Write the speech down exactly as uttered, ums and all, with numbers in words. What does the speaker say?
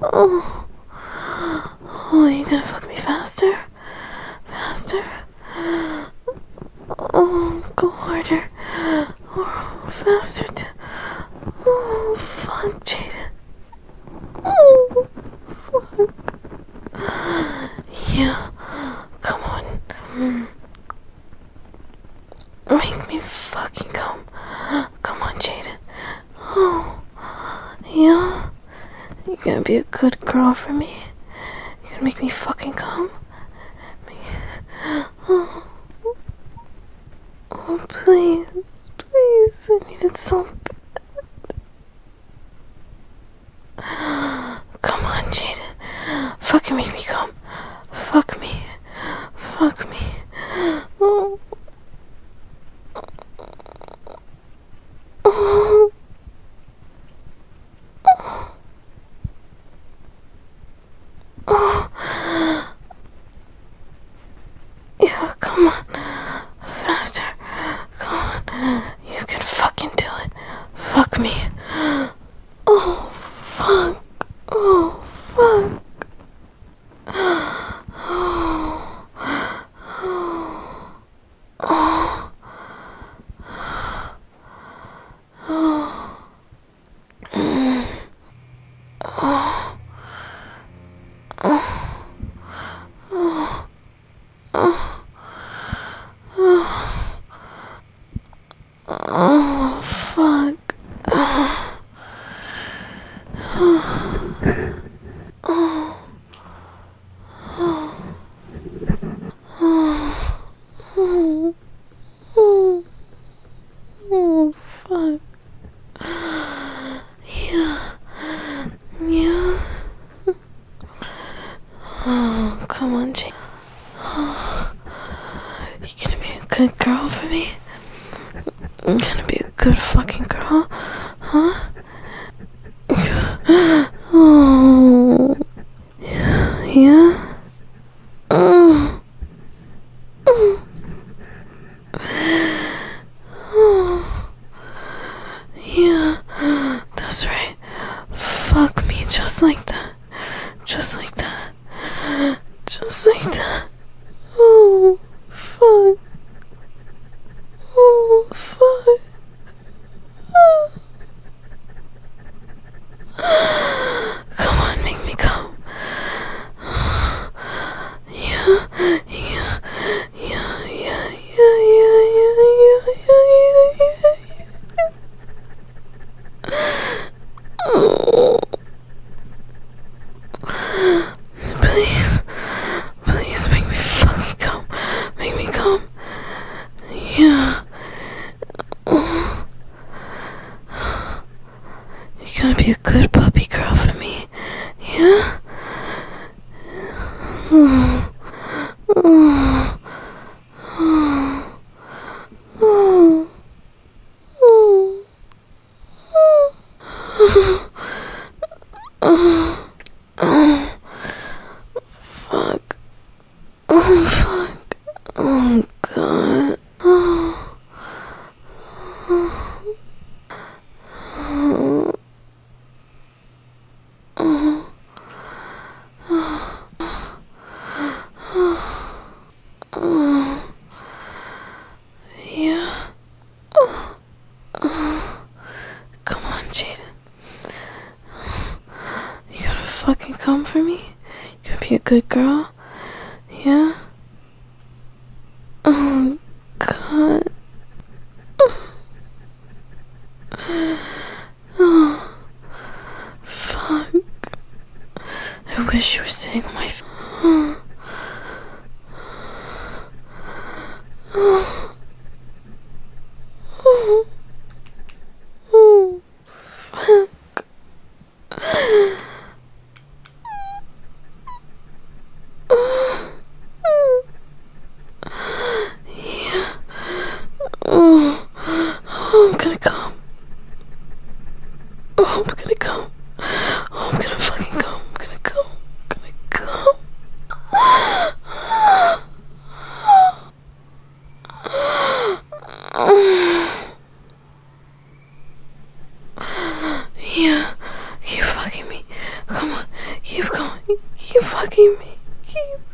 Oh, oh, you gonna fuck me faster? Faster? Oh, go harder. Oh, faster. T- oh, fuck, Jaden. Oh, fuck. Yeah, come on. Make me fucking come. Come on, Jaden. Oh, yeah. You're gonna be a good girl for me. You're gonna make me fucking come. Oh, oh, please, please. I need it so bad. Come on, Jaden. Fucking make me come. Fuck me. Fuck me. Oh. Oh. Oh. Yeah, come on. Faster. Come on. You can fucking do it. Fuck me. Oh, fuck. Oh, fuck. Oh. Oh. Oh. Oh. Mm. Oh. Oh. Oh. Oh. Oh. Oh, fuck. Oh. Oh. Oh. Oh. Oh. Oh. Oh, fuck. Yeah. Yeah. Oh, come on, Jane. Oh. You gonna be a good girl for me? You gonna be a good fucking girl? Huh? Oh. Yeah? Oh. Oh. Oh. Yeah. That's right. Fuck me just like that. Just like that. Just like that. Oh, fuck. Oh, fuck. Oh. Come on, make me come. Yeah, yeah, yeah, yeah, yeah, yeah, yeah, yeah, yeah, yeah, yeah. Oh. Please, please make me fucking come. Make me come. Yeah. Oh. You're gonna be a good puppy girl for me. Yeah? Oh. Oh. Oh. Oh. Oh. Oh. Oh. Fuck. Oh, fuck. Oh, God. Oh. Oh. Oh. Oh. Oh. Yeah. Oh. Oh. Come on, Jaden. You gotta fucking come for me? You gotta be a good girl? Yeah? Oh, God. Oh, fuck. I wish you were sitting on my f- oh. Oh. Oh. Oh. Fuck. Oh. Yeah. Oh. Oh, I'm gonna come. Oh, I'm gonna come. Oh, I'm gonna fucking come. I'm gonna come. I'm gonna come. keep me, keep